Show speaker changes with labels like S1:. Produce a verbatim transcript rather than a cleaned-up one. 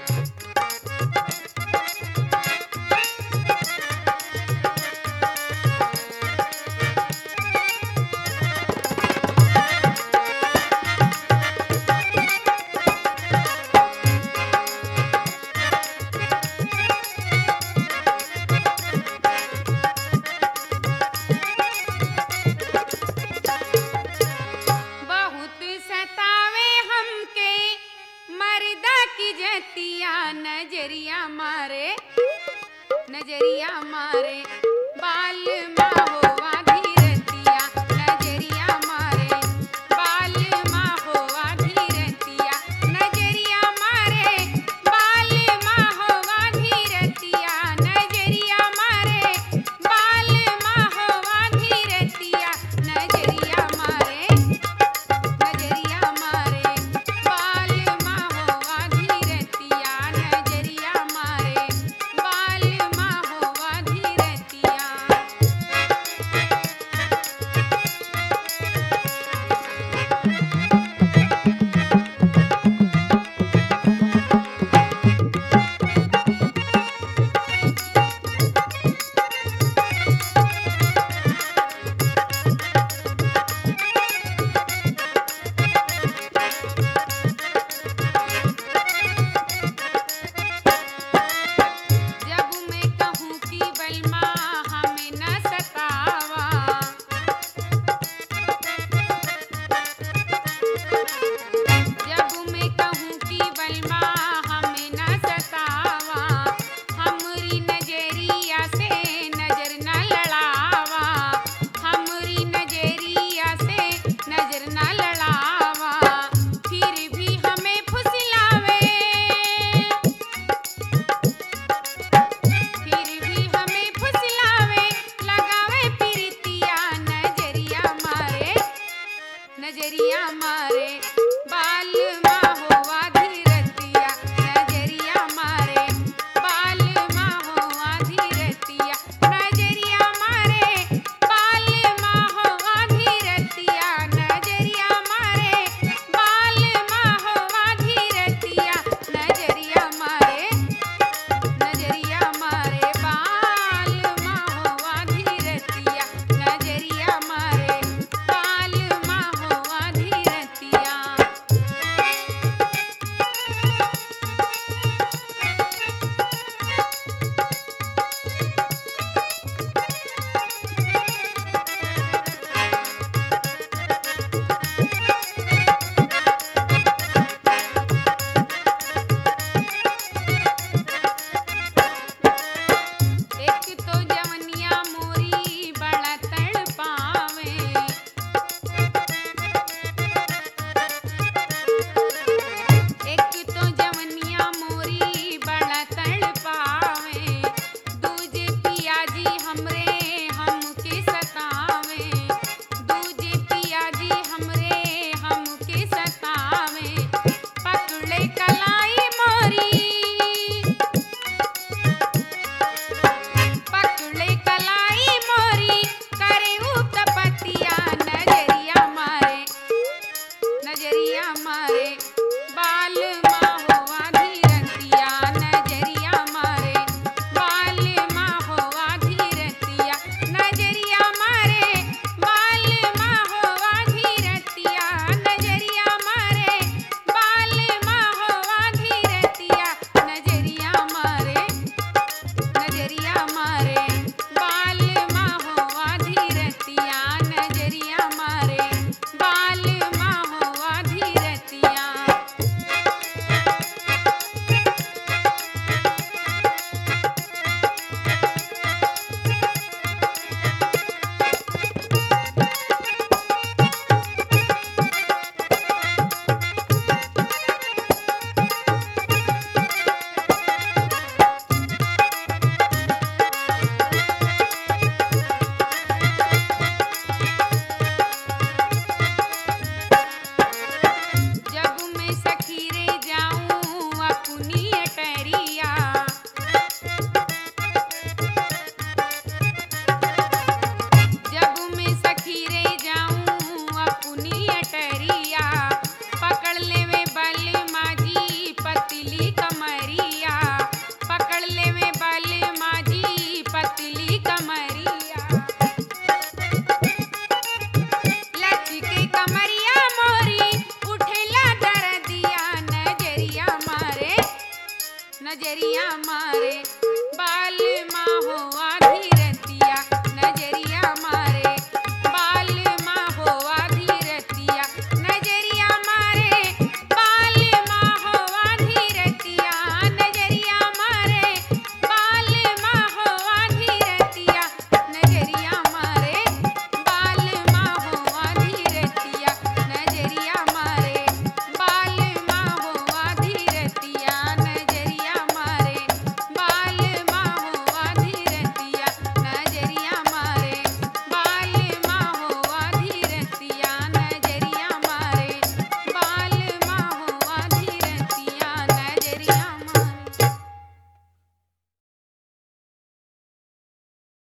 S1: बहुत सतावे हमके मर्दा की जतिया नजरिया मारे नजरिया मारे बाल माहोवा धीरतिया नजरिया मारे बाल माहोवा धीरतिया नजरिया मारे बाल माहोवा धीरतिया नजरिया मारे बाल माहोवा धीरतिया नजरिया मारे नजरिया मारे बाल माहोवा धीरतिया नजरिया मारे बाल माहोवा धीरतिया। जब मैं कहूँ कि बलमा हमें न सतावा जब मैं कहूँ कि बलमा हमें न सतावा हमरी नजरिया से नजर न लड़ावा हमरी नजरिया से नजर न लड़ावा फिर भी हमें फुसलावे फिर भी हमें फुसलावे लगावे प्रीतिया नजरिया मारे नजरिया मारे बाल माहोवा धीरतिया नजरिया मारे बाल माहो